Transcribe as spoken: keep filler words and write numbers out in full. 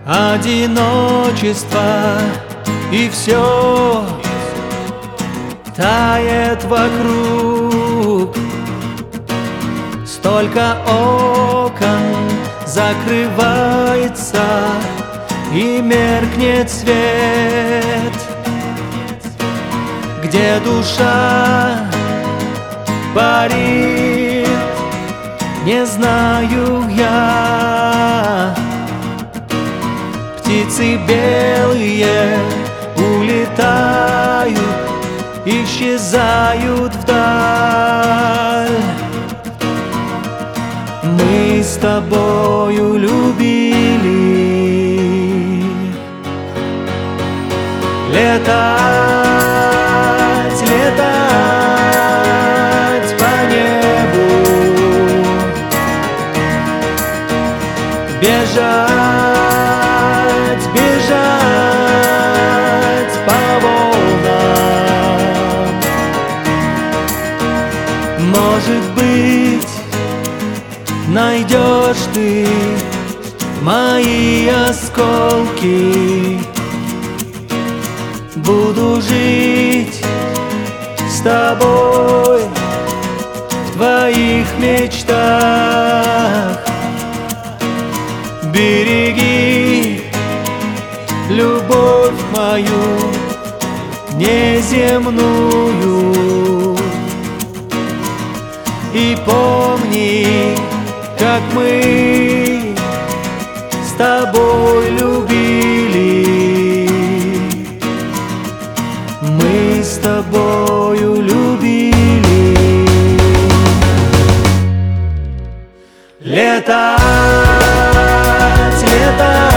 одиночество, и все тает вокруг. Столько окон закрывается, и меркнет свет. Где душа парит, не знаю я. Птицы белые улетают, исчезают вдаль. Мы с тобою любили летать, летать по небу, бежать, бежать по волнам. Может быть, найдешь ты мои осколки. Буду жить с тобой в твоих мечтах. Береги любовь мою неземную, и помни, как мы с тобой любили. Мы с тобою любили летать, летать